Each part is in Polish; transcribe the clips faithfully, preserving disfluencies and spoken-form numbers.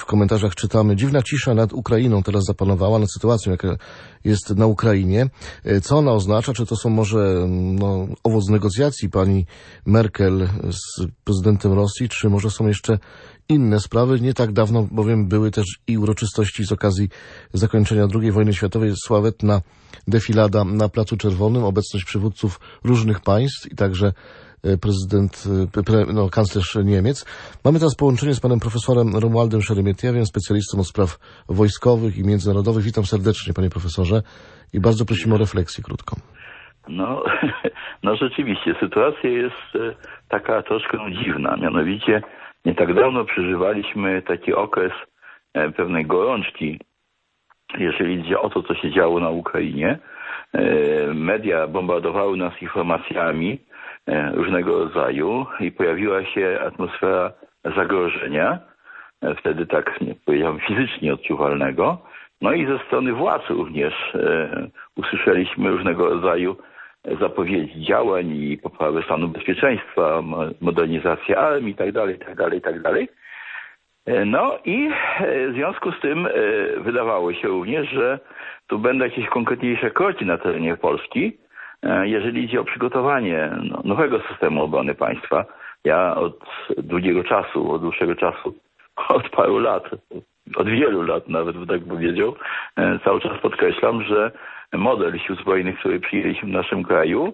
komentarzach czytamy, dziwna cisza nad Ukrainą teraz zapanowała, nad sytuacją, jaka jest na Ukrainie. Co ona oznacza? Czy to są może no, owoc negocjacji pani Merkel z prezydentem Rosji, czy może są jeszcze inne sprawy? Nie tak dawno bowiem były też i uroczystości z okazji zakończenia drugiej wojny światowej, sławetna defilada na Placu Czerwonym, obecność przywódców różnych państw i także prezydent, no, kanclerz Niemiec. Mamy teraz połączenie z panem profesorem Romualdem Szeremietiewem, specjalistą od spraw wojskowych i międzynarodowych. Witam serdecznie, panie profesorze, i bardzo prosimy o refleksję krótką. No, no rzeczywiście, sytuacja jest taka troszkę dziwna. Mianowicie nie tak dawno przeżywaliśmy taki okres pewnej gorączki, jeżeli idzie o to, co się działo na Ukrainie. Media bombardowały nas informacjami różnego rodzaju i pojawiła się atmosfera zagrożenia, wtedy tak nie powiedziałem fizycznie odczuwalnego. No i ze strony władz również e, usłyszeliśmy różnego rodzaju zapowiedzi działań i poprawy stanu bezpieczeństwa, modernizacja armii itd., itd., itd. No i w związku z tym e, wydawało się również, że tu będą jakieś konkretniejsze kroki na terenie Polski, jeżeli idzie o przygotowanie nowego systemu obrony państwa. Ja od długiego czasu, od dłuższego czasu, od paru lat, od wielu lat nawet bym tak powiedział, cały czas podkreślam, że model sił zbrojnych, który przyjęliśmy w naszym kraju,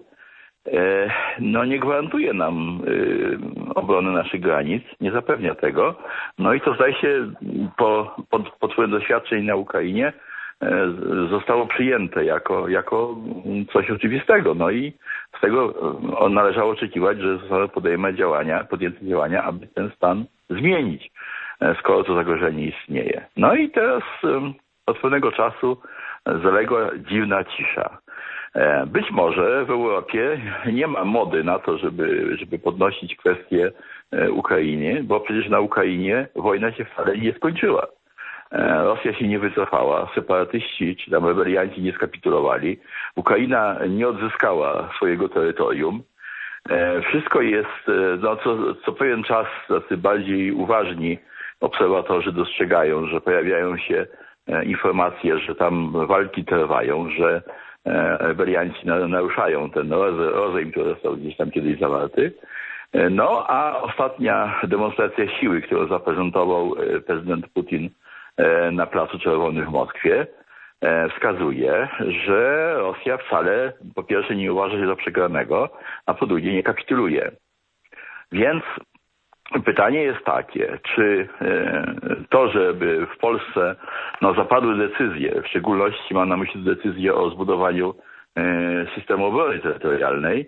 no nie gwarantuje nam obrony naszych granic, nie zapewnia tego. No i to zdaje się po, po, po twoim doświadczeń na Ukrainie zostało przyjęte jako, jako coś oczywistego. No i z tego należało oczekiwać, że zostały podjęte działania, podjęte działania, aby ten stan zmienić, skoro to zagrożenie istnieje. No i teraz od pewnego czasu zaległa dziwna cisza. Być może w Europie nie ma mody na to, żeby, żeby podnosić kwestię Ukrainy, bo przecież na Ukrainie wojna się wcale nie skończyła. Rosja się nie wycofała, separatyści czy tam rebelianci nie skapitulowali, Ukraina nie odzyskała swojego terytorium. Wszystko jest, no co, co pewien czas tacy bardziej uważni obserwatorzy dostrzegają, że pojawiają się informacje, że tam walki trwają, że rebelianci naruszają ten rozejm, który został gdzieś tam kiedyś zawarty. No a ostatnia demonstracja siły, którą zaprezentował prezydent Putin na Placu Czerwonym w Moskwie, wskazuje, że Rosja wcale po pierwsze nie uważa się za przegranego, a po drugie nie kapituluje. Więc pytanie jest takie, czy to, żeby w Polsce no, zapadły decyzje, w szczególności mam na myśli decyzję o zbudowaniu systemu obrony terytorialnej,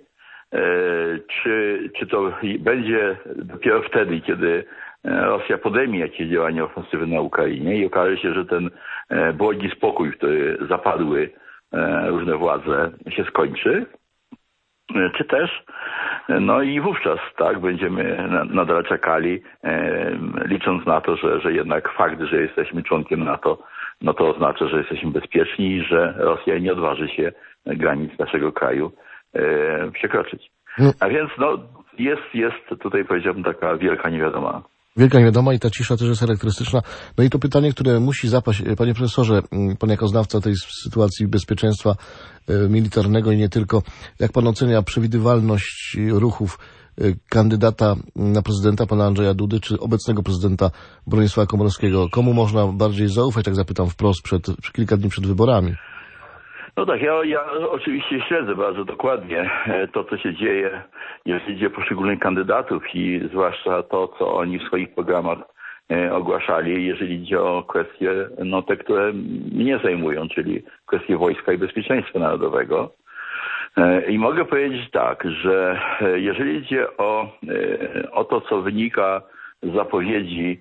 czy, czy to będzie dopiero wtedy, kiedy Rosja podejmie jakieś działania ofensywne na Ukrainie i okaże się, że ten błogi spokój, w który zapadły różne władze, się skończy, czy też no i wówczas tak będziemy nadal czekali, licząc na to, że, że jednak fakt, że jesteśmy członkiem NATO, no to oznacza, że jesteśmy bezpieczni i że Rosja nie odważy się granic naszego kraju przekroczyć. A więc no jest, jest tutaj powiedziałbym taka wielka niewiadoma. Wielka niewiadoma i ta cisza też jest charakterystyczna. No i to pytanie, które musi zapaść, panie profesorze, pan jako znawca tej sytuacji bezpieczeństwa militarnego i nie tylko, jak pan ocenia przewidywalność ruchów kandydata na prezydenta, pana Andrzeja Dudy, czy obecnego prezydenta Bronisława Komorowskiego? Komu można bardziej zaufać, tak zapytam wprost, przed, kilka dni przed wyborami? No tak, ja, ja oczywiście śledzę bardzo dokładnie to, co się dzieje, jeżeli idzie o poszczególnych kandydatów i zwłaszcza to, co oni w swoich programach ogłaszali, jeżeli idzie o kwestie, no te, które mnie zajmują, czyli kwestie wojska i bezpieczeństwa narodowego. I mogę powiedzieć tak, że jeżeli idzie o, o to, co wynika z zapowiedzi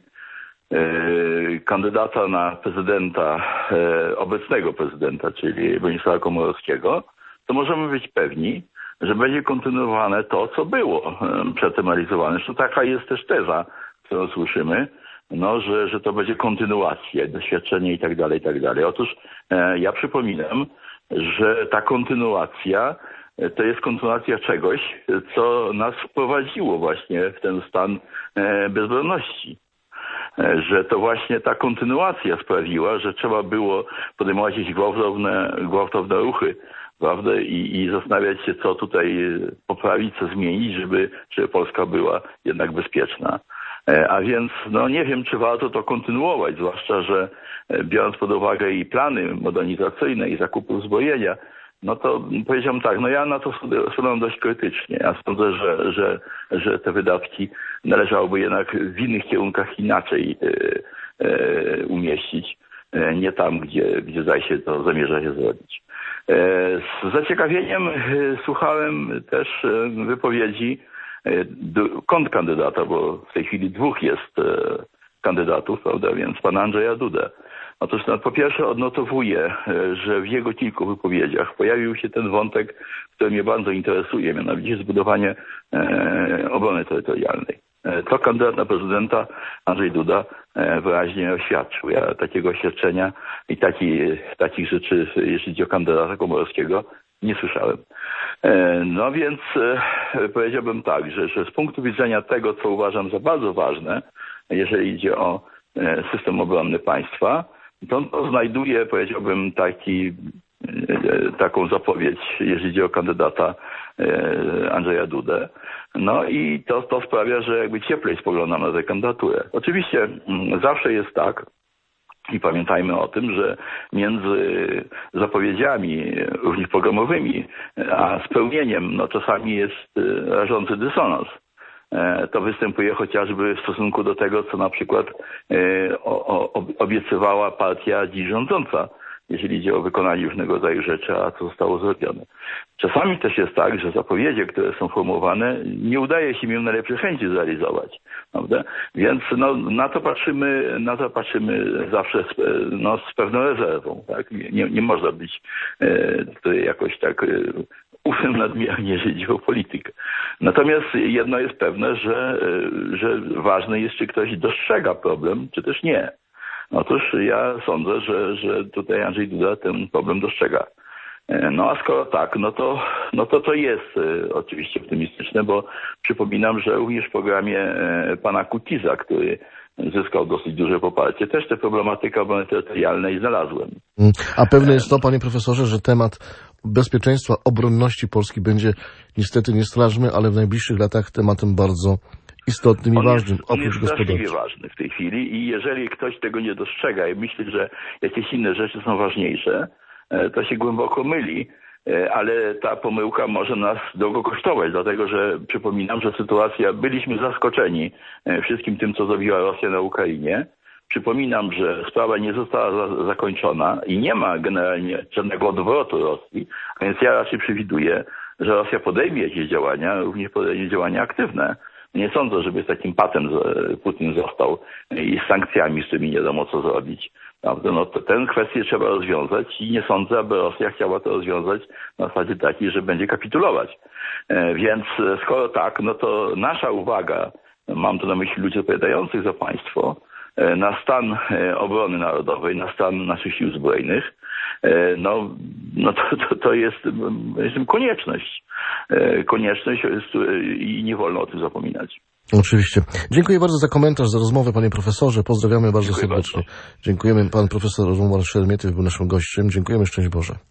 kandydata na prezydenta, obecnego prezydenta, czyli Bronisława Komorowskiego, to możemy być pewni, że będzie kontynuowane to, co było przedtem realizowane. Zresztą taka jest też teza, którą słyszymy, no, że, że to będzie kontynuacja, doświadczenie i tak dalej, i tak dalej. Otóż e, ja przypominam, że ta kontynuacja to jest kontynuacja czegoś, co nas wprowadziło właśnie w ten stan e, bezbronności. że to właśnie ta kontynuacja sprawiła, że trzeba było podejmować jakieś gwałtowne, gwałtowne ruchy, prawda, i, i zastanawiać się, co tutaj poprawić, co zmienić, żeby, żeby Polska była jednak bezpieczna. A więc no nie wiem, czy warto to kontynuować, zwłaszcza, że biorąc pod uwagę i plany modernizacyjne i zakupu uzbrojenia, no to powiedziałem tak, no ja na to spoglądam dość krytycznie. Ja sądzę, że, że, że te wydatki należałoby jednak w innych kierunkach inaczej e, e, umieścić, e, nie tam, gdzie, gdzie zdaje się to zamierza się zrobić. E, z zaciekawieniem e, słuchałem też e, wypowiedzi e, kontrkandydata, bo w tej chwili dwóch jest e, kandydatów, prawda, więc pana Andrzeja Dudę. Otóż no, po pierwsze odnotowuję, że w jego kilku wypowiedziach pojawił się ten wątek, który mnie bardzo interesuje, mianowicie zbudowanie e, obrony terytorialnej. E, to kandydat na prezydenta Andrzej Duda e, wyraźnie oświadczył. Ja takiego oświadczenia i taki, takich rzeczy, jeśli chodzi o kandydata Komorowskiego, nie słyszałem. E, no więc e, powiedziałbym tak, że, że z punktu widzenia tego, co uważam za bardzo ważne, jeżeli idzie o e, system obronny państwa, to on to znajduje, powiedziałbym, taki, taką zapowiedź, jeżeli chodzi o kandydata Andrzeja Dudę. No i to, to sprawia, że jakby cieplej spoglądam na tę kandydaturę. Oczywiście zawsze jest tak, i pamiętajmy o tym, że między zapowiedziami również programowymi, a spełnieniem, no czasami jest rażący dysonans. To występuje chociażby w stosunku do tego, co na przykład obiecywała partia dziś rządząca, jeżeli idzie o wykonanie różnego rodzaju rzeczy, a co zostało zrobione. Czasami też jest tak, że zapowiedzi, które są formułowane, nie udaje się im najlepszej chęci zrealizować, prawda? Więc no, na to patrzymy, na to patrzymy zawsze z, no, z pewną rezerwą, tak? Nie, nie można być e, tutaj jakoś tak e, ufnym nadmiernie, jeżeli chodzi o politykę. Natomiast jedno jest pewne, że, e, że ważne jest, czy ktoś dostrzega problem, czy też nie. Otóż ja sądzę, że, że tutaj Andrzej Duda ten problem dostrzega. No a skoro tak, no to no to, to jest e, oczywiście optymistyczne, bo przypominam, że również w programie e, pana Kukiza, który zyskał dosyć duże poparcie, też tę problematykę obrony terytorialnej znalazłem. A pewne jest to, panie profesorze, że temat bezpieczeństwa, obronności Polski będzie niestety nie strażmy, ale w najbliższych latach tematem bardzo istotnym i on ważnym, jest, on oprócz jest straszliwie gospodarki. ważny w tej chwili i jeżeli ktoś tego nie dostrzega i myśli, że jakieś inne rzeczy są ważniejsze, to się głęboko myli, ale ta pomyłka może nas drogo kosztować, dlatego że przypominam, że sytuacja, byliśmy zaskoczeni wszystkim tym, co zrobiła Rosja na Ukrainie. Przypominam, że sprawa nie została za, zakończona i nie ma generalnie żadnego odwrotu Rosji, a więc ja raczej przewiduję, że Rosja podejmie jakieś działania, również podejmie działania aktywne. Nie sądzę, żeby z takim patem Putin został i z sankcjami, z którymi nie wiadomo co zrobić. No to tę kwestię trzeba rozwiązać i nie sądzę, aby Rosja chciała to rozwiązać na zasadzie takiej, że będzie kapitulować. Więc skoro tak, no to nasza uwaga, mam tu na myśli ludzi odpowiadających za państwo, na stan obrony narodowej, na stan naszych sił zbrojnych, no, no to, to, to jest, jest konieczność. Konieczność i nie wolno o tym zapominać. Oczywiście. Dziękuję bardzo za komentarz, za rozmowę, panie profesorze. Pozdrawiamy bardzo Dziękuję serdecznie. Bardzo. Dziękujemy. Pan profesor Romuald Szermietyw był naszym gościem. Dziękujemy. Szczęść Boże.